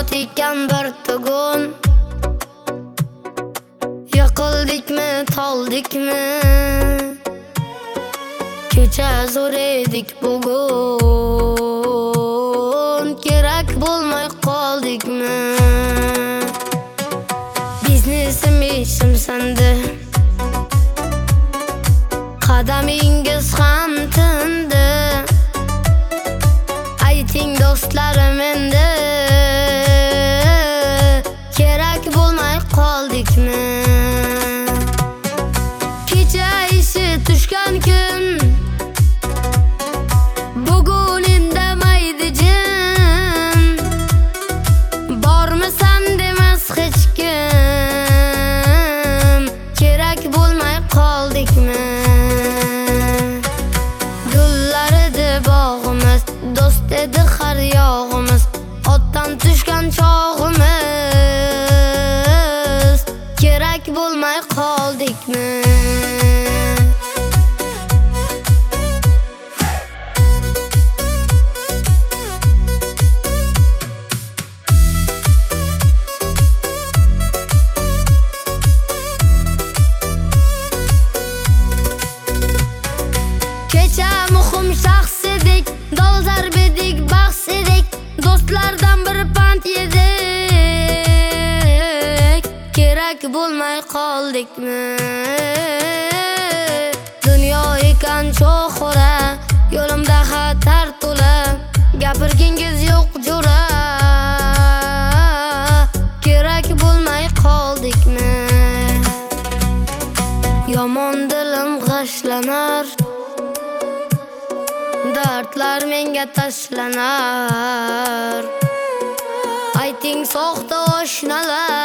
ekan bir tugun. Yiqildikmi, toldikmi, kecha zo'r edik bugun. Kerak bo'lmay qoldikmi? Biznesim ishim sandi, qadamingiz ham tindi. Ayting do'stlarim endi, kerak bo'lmay qoldikmi? Kecha ishi tushgan kun, bugun indamaydi jim. Bormisan demas hech kim, kerak bo'lmay qoldikmi? Gullar edi bog'imiz, do'st edi har yog'imiz, otdan tushgan chog'imiz, kerak bo'lmay qoldikmi? Kecha muhim shaxs edik, dolzarb edik, bahs edik, do'stlardan bir pand yedik, kerak bo'lmay qoldikmi? Dunyo ekan cho'xura, yo'limda xatar to'la, gapirgingiz yo'q jo'ra, kerak bo'lmay qoldikmi? Yomon dilim g'ashlanar, dardlar menga tashlanar. Ayting soxta oshnalar,